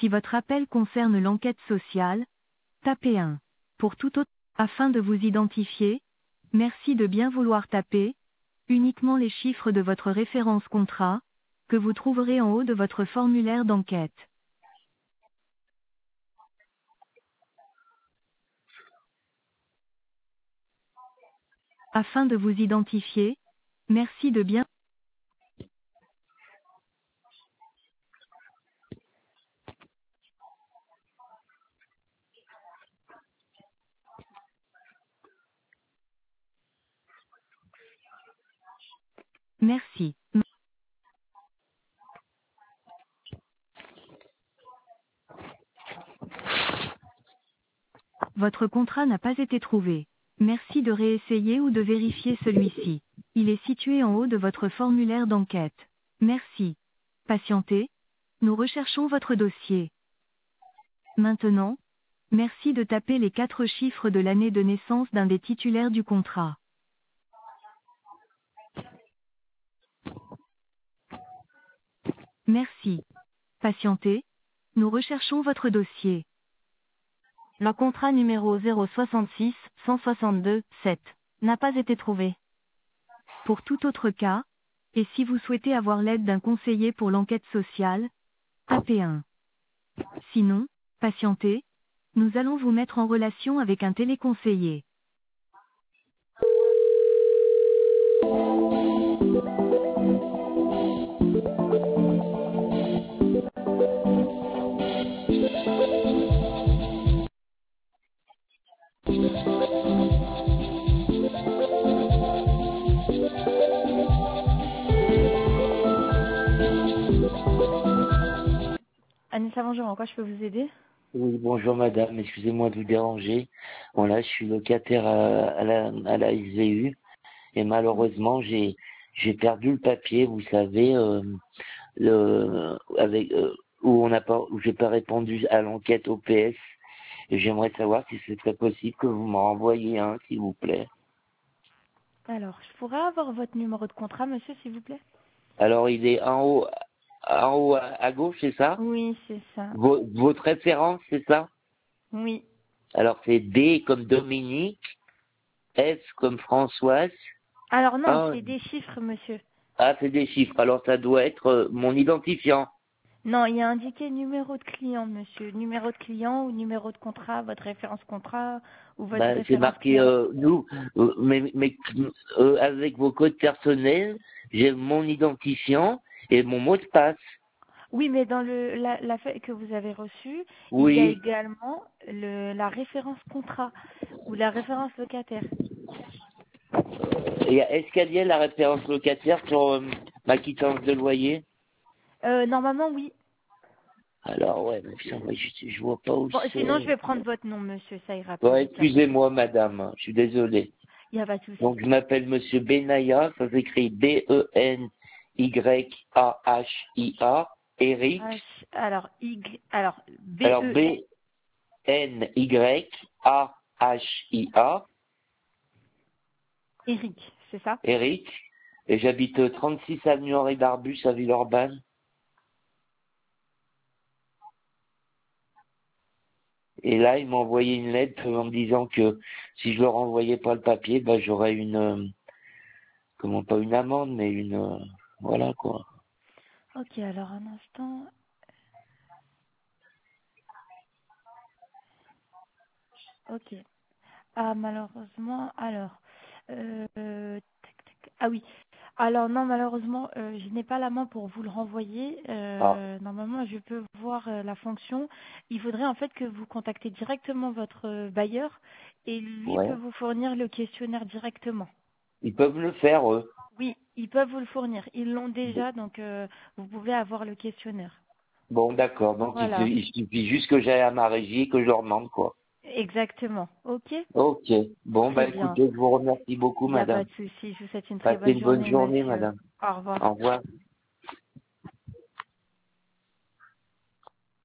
Si votre appel concerne l'enquête sociale, tapez 1. Pour tout autre, afin de vous identifier, merci de bien vouloir taper uniquement les chiffres de votre référence contrat, que vous trouverez en haut de votre formulaire d'enquête. Afin de vous identifier, merci de bien. Merci. Votre contrat n'a pas été trouvé. Merci de réessayer ou de vérifier celui-ci. Il est situé en haut de votre formulaire d'enquête. Merci. Patientez. Nous recherchons votre dossier. Maintenant, merci de taper les 4 chiffres de l'année de naissance d'un des titulaires du contrat. Merci. Patientez. Nous recherchons votre dossier. Le contrat numéro 066 162 7 n'a pas été trouvé. Pour tout autre cas, et si vous souhaitez avoir l'aide d'un conseiller pour l'enquête sociale, tapez 1. Sinon, patientez. Nous allons vous mettre en relation avec un téléconseiller. Anissa, bonjour, en quoi je peux vous aider? Oui, bonjour madame, excusez-moi de vous déranger. Bon là, je suis locataire à la SVU et malheureusement j'ai perdu le papier, vous savez, où j'ai pas répondu à l'enquête OPS. Et j'aimerais savoir si ce serait possible que vous m'en renvoyiez un, s'il vous plaît. Alors, je pourrais avoir votre numéro de contrat, monsieur, s'il vous plaît? Alors il est en haut à gauche, c'est ça? Oui, c'est ça. Votre référence, c'est ça? Oui. Alors c'est D comme Dominique, F comme Françoise. Alors non, Ah, c'est des chiffres, monsieur. ah, c'est des chiffres. Alors ça doit être mon identifiant. Non, il y a indiqué numéro de client, monsieur. Numéro de client ou numéro de contrat, votre référence contrat ou votre Bah, c'est référence marqué client. avec vos codes personnels, j'ai mon identifiant et mon mot de passe. Oui, mais dans la feuille que vous avez reçue, il y a Oui. également la référence contrat ou la référence locataire. Et est-ce qu'il y a la référence locataire sur ma quittance de loyer? Normalement, oui. Alors ouais, mais putain, ouais, je vois pas où Bon, sinon, je c'est. vais prendre votre nom, monsieur. Ça ira plus Ouais, vite. Il excusez-moi madame, je suis désolé. n'y a pas de souci. Donc je m'appelle Monsieur Benaya, ça s'écrit Benyahia, Eric. Alors, Alors B-E, Benyahia, Eric, c'est ça? Eric, et j'habite 36 avenue Henri Barbus à Villeurbanne. Et là, il m'a envoyé une lettre en me disant que si je leur envoyais pas le papier, bah j'aurais comment pas une amende, mais voilà quoi. Ok, alors un instant. Ok. Ah, malheureusement, alors. Ah oui. Alors non, malheureusement, je n'ai pas la main pour vous le renvoyer. Ah, Normalement, je peux voir la fonction. Il faudrait en fait que vous contactez directement votre bailleur et lui peut ouais. vous fournir le questionnaire directement. Ils peuvent le faire, eux. Oui, ils peuvent vous le fournir. Ils l'ont déjà, donc vous pouvez avoir le questionnaire. Bon, d'accord. Donc Voilà, il suffit juste que j'aille à ma régie et que je leur demande quoi. exactement. Ok, Ok. Bon, très bah bien. écoutez, je vous remercie beaucoup, Il n'y a pas madame. de souci. Je vous souhaite une très Passez bonne une bonne journée, journée, monsieur. madame. Au revoir. Au revoir.